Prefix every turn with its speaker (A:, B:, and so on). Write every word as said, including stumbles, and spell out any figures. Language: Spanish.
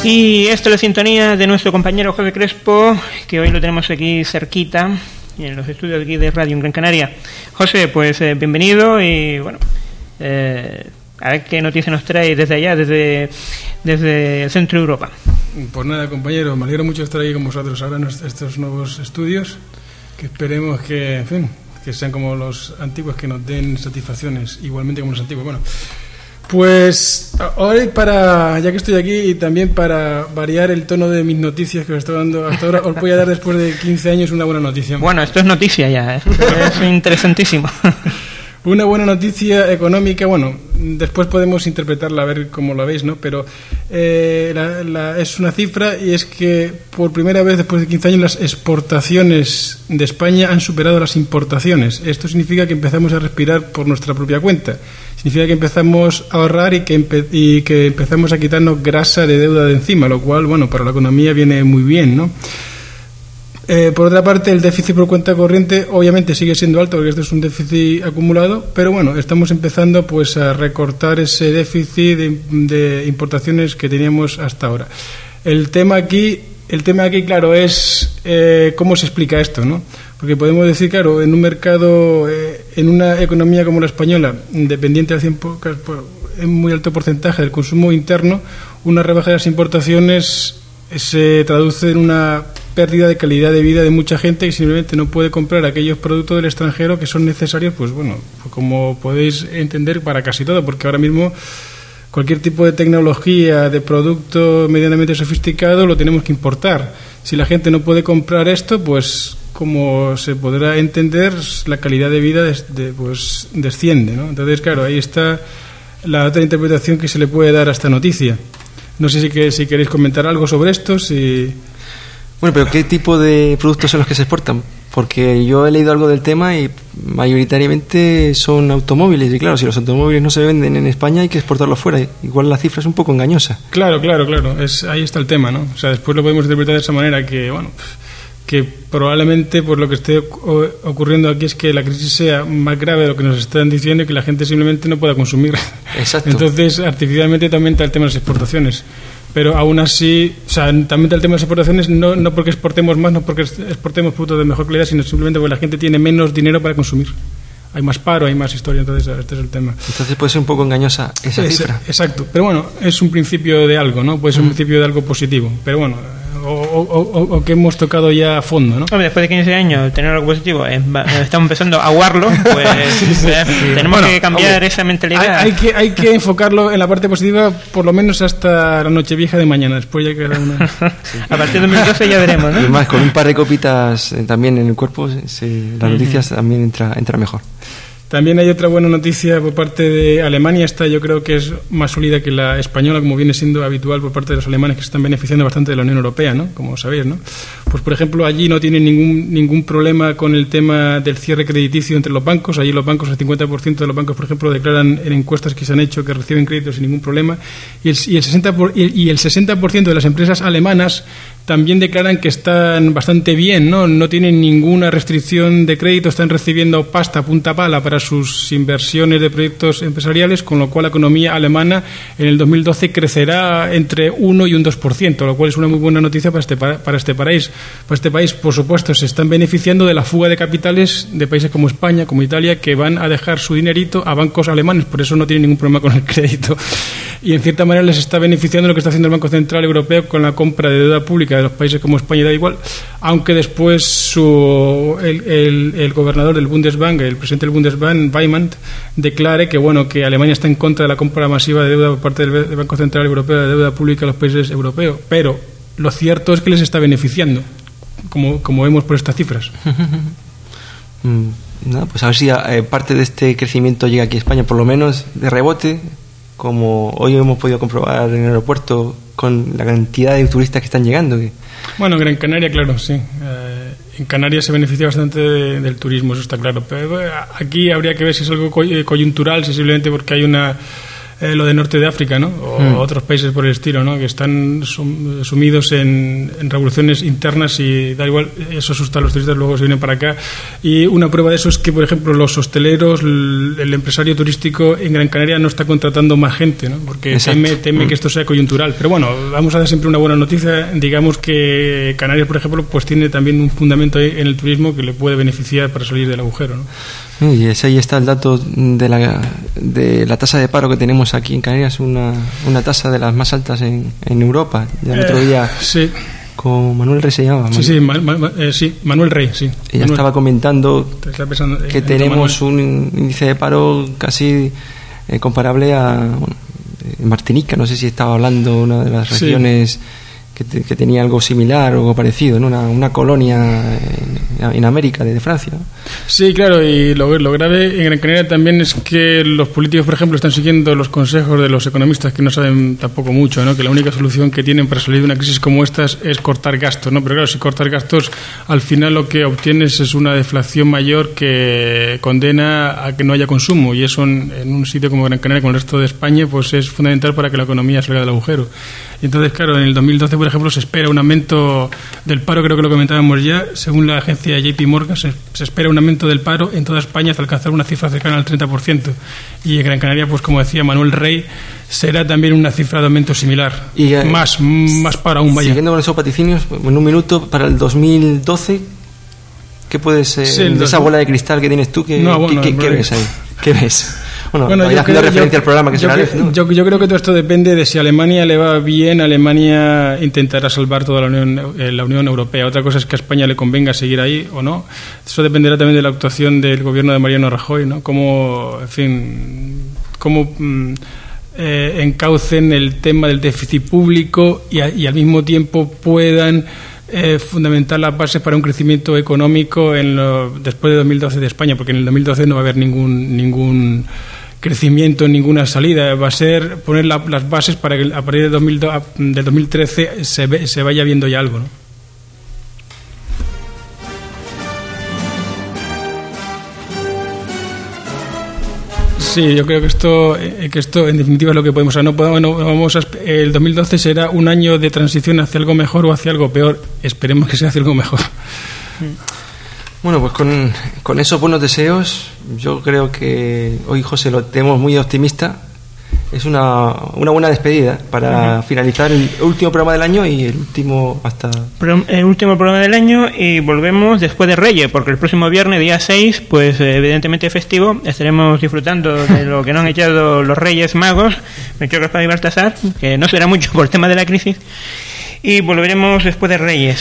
A: Y esto es la sintonía de nuestro compañero José Crespo, que hoy lo tenemos aquí cerquita, en los estudios aquí de Radio en Gran Canaria. José, pues eh, bienvenido y bueno, eh, a ver qué noticias nos trae desde allá, desde, desde el centro de Europa.
B: Pues nada, compañero, me alegro mucho de estar aquí con vosotros ahora en estos nuevos estudios, que esperemos que, en fin, que sean como los antiguos, que nos den satisfacciones igualmente como los antiguos. Bueno, pues hoy, para, ya que estoy aquí, y también para variar el tono de mis noticias que os estoy dando hasta ahora, os voy a dar después de quince años una buena noticia.
A: Bueno, esto es noticia ya, ¿eh? Es interesantísimo.
B: Una buena noticia económica, bueno, después podemos interpretarla a ver cómo lo veis, ¿no? Pero eh, la, la, es una cifra, y es que por primera vez después de quince años las exportaciones de España han superado las importaciones. Esto significa que empezamos a respirar por nuestra propia cuenta. Significa que empezamos a ahorrar y que, empe- y que empezamos a quitarnos grasa de deuda de encima, lo cual, bueno, para la economía viene muy bien, ¿no? Eh, por otra parte, el déficit por cuenta corriente obviamente sigue siendo alto, porque este es un déficit acumulado, pero bueno, estamos empezando pues a recortar ese déficit de, de importaciones que teníamos hasta ahora. El tema aquí, el tema aquí, claro, es eh, cómo se explica esto, ¿no? Porque podemos decir, claro, en un mercado, eh, en una economía como la española, dependiente al cien por ciento, por, en muy alto porcentaje del consumo interno, una rebaja de las importaciones se traduce en una pérdida de calidad de vida de mucha gente que simplemente no puede comprar aquellos productos del extranjero que son necesarios, pues bueno, como podéis entender, para casi todo, porque ahora mismo cualquier tipo de tecnología, de producto medianamente sofisticado, lo tenemos que importar. Si la gente no puede comprar esto, pues como se podrá entender, la calidad de vida des, de, pues, desciende, ¿no? Entonces, claro, ahí está la otra interpretación que se le puede dar a esta noticia. No sé si, que, si queréis comentar algo sobre esto, si...
C: Bueno, pero ¿qué tipo de productos son los que se exportan? Porque yo he leído algo del tema y mayoritariamente son automóviles. Y claro, si los automóviles no se venden en España, hay que exportarlos fuera. Igual la cifra es un poco engañosa.
B: Claro, claro, claro. Es, ahí está el tema, ¿no? O sea, después lo podemos interpretar de esa manera que, bueno, que probablemente pues lo que esté ocurriendo aquí es que la crisis sea más grave de lo que nos están diciendo y que la gente simplemente no pueda consumir.
C: Exacto.
B: Entonces, artificialmente también está el tema de las exportaciones. Pero aún así, o sea, también está el tema de las exportaciones, no, no porque exportemos más, no porque exportemos productos de mejor calidad, sino simplemente porque la gente tiene menos dinero para consumir. Hay más paro, hay más historia, entonces este es el tema.
C: Entonces puede ser un poco engañosa esa
B: es,
C: cifra.
B: Exacto, pero bueno, es un principio de algo, ¿no? Puede ser un principio de algo positivo, pero bueno, o, o, o, o que hemos tocado ya a fondo, ¿no?
A: Hombre, después de quince años tener algo positivo, eh, estamos empezando a aguarlo, pues sí, sí, eh, sí. tenemos bueno, que cambiar hombre, esa mentalidad.
B: Hay, hay, que, hay que enfocarlo en la parte positiva por lo menos hasta la Nochevieja de mañana, después ya queda una...
A: sí. A partir de dos mil doce ya veremos, ¿no?
C: Y más, con un par de copitas eh, también en el cuerpo, se, las noticias uh-huh. también entra, entra mejor.
B: También hay otra buena noticia por parte de Alemania. Esta yo creo que es más sólida que la española, como viene siendo habitual por parte de los alemanes, que se están beneficiando bastante de la Unión Europea, ¿no? Como sabéis, ¿no? Pues, por ejemplo, allí no tienen ningún ningún problema con el tema del cierre crediticio entre los bancos. Allí los bancos, el cincuenta por ciento de los bancos, por ejemplo, declaran en encuestas que se han hecho que reciben créditos sin ningún problema. Y el, y el, sesenta por, y el sesenta por ciento de las empresas alemanas también declaran que están bastante bien, ¿no? No tienen ninguna restricción de crédito, están recibiendo pasta punta pala para sus inversiones de proyectos empresariales, con lo cual la economía alemana en el dos mil doce crecerá entre uno y un dos por ciento, lo cual es una muy buena noticia para este, para este país. Para este país, por supuesto, se están beneficiando de la fuga de capitales de países como España, como Italia, que van a dejar su dinerito a bancos alemanes, por eso no tienen ningún problema con el crédito. Y en cierta manera les está beneficiando lo que está haciendo el Banco Central Europeo con la compra de deuda pública de los países como España, da igual, aunque después su, el, el, el gobernador del Bundesbank, el presidente del Bundesbank, Weimann, declare que bueno que Alemania está en contra de la compra masiva de deuda por parte del, del Banco Central Europeo de deuda pública a los países europeos, pero lo cierto es que les está beneficiando, como, como vemos por estas cifras.
C: No, pues a ver si eh, parte de este crecimiento llega aquí a España, por lo menos de rebote, como hoy hemos podido comprobar en el aeropuerto con la cantidad de turistas que están llegando. Que...
B: Bueno, en Gran Canaria, claro, sí. Eh, en Canarias se beneficia bastante de, del turismo, eso está claro. Pero aquí habría que ver si es algo coyuntural, si simplemente porque hay una eh, lo de norte de África, ¿no? O mm. otros países por el estilo, ¿no? Que están sum, sumidos en, en revoluciones internas y da igual, eso asusta a los turistas, luego se vienen para acá. Y una prueba de eso es que, por ejemplo, los hosteleros, el, el empresario turístico en Gran Canaria no está contratando más gente, ¿no? Porque teme, teme mm. que esto sea coyuntural. Pero bueno, vamos a dar siempre una buena noticia. Digamos que Canarias, por ejemplo, pues tiene también un fundamento en el turismo que le puede beneficiar para salir del agujero, ¿no?
C: Y ese ahí está el dato de la, de la tasa de paro que tenemos aquí en Canarias, una, una tasa de las más altas en, en Europa. Ya el otro día,
B: eh, sí.
C: con Manuel Rey se llama.
B: Manuel. Sí, sí, ma, ma, eh, sí, Manuel Rey, sí.
C: Ella
B: Manuel.
C: estaba comentando
B: pensando,
C: que
B: eh,
C: tenemos un índice de paro casi eh, comparable a bueno, en Martinica, no sé si estaba hablando una de las regiones... Sí. Que, te, que tenía algo similar o algo parecido, ¿no? una, una colonia en, en América de, de Francia, ¿no?
B: Sí, claro, y lo, lo grave en Gran Canaria también es que los políticos, por ejemplo, están siguiendo los consejos de los economistas que no saben tampoco mucho, ¿no? Que la única solución que tienen para salir de una crisis como esta es cortar gastos, ¿no? Pero claro, si cortas gastos, al final lo que obtienes es una deflación mayor que condena a que no haya consumo, y eso en, en un sitio como Gran Canaria, como el resto de España, pues es fundamental para que la economía salga del agujero. Y entonces, claro, en el dos mil doce, por ejemplo, se espera un aumento del paro, creo que lo comentábamos ya, según la agencia J P Morgan, se, se espera un aumento del paro en toda España hasta alcanzar una cifra cercana al treinta por ciento. Y en Gran Canaria, pues como decía Manuel Rey, será también una cifra de aumento similar. Y eh, más, más paro aún, vaya.
C: Siguiendo con esos vaticinios, en un minuto, para el dos mil doce, ¿qué puedes, eh, sí, de esa bola de cristal que tienes tú, ¿qué, no, bueno, ¿qué, qué, ¿qué ves ahí? ¿Qué ves? Bueno,
B: bueno yo,
C: creo, referencia
B: yo,
C: al programa que
B: yo,
C: será, ¿no?
B: yo, yo creo que todo esto depende de si a Alemania le va bien. Alemania intentará salvar toda la Unión, eh, la Unión Europea. Otra cosa es que a España le convenga seguir ahí o no. Eso dependerá también de la actuación del gobierno de Mariano Rajoy, ¿no? Cómo, en fin, cómo mm, eh, encaucen el tema del déficit público y, a, y al mismo tiempo puedan Eh, fundamental las bases para un crecimiento económico en lo, después de dos mil doce de España, porque en el dos mil doce no va a haber ningún ningún crecimiento, ninguna salida. Va a ser poner la, las bases para que a partir de dos mil do, del dos mil trece se, ve, se vaya viendo ya algo, ¿no? Sí, yo creo que esto, que esto en definitiva es lo que podemos. O sea, no podemos, no vamos a, el dos mil doce será un año de transición hacia algo mejor o hacia algo peor. Esperemos que sea hacia algo mejor.
C: Bueno, pues con, con esos buenos deseos, yo creo que hoy, José, lo tenemos muy optimista. Es una, una buena despedida para uh-huh. finalizar el último programa del año y el último hasta...
A: El último programa del año, y volvemos después de Reyes, porque el próximo viernes, día seis, pues evidentemente festivo, estaremos disfrutando de lo que nos han echado los Reyes Magos, Melchor, Gaspar y Baltasar, que no será mucho por el tema de la crisis, y volveremos después de Reyes.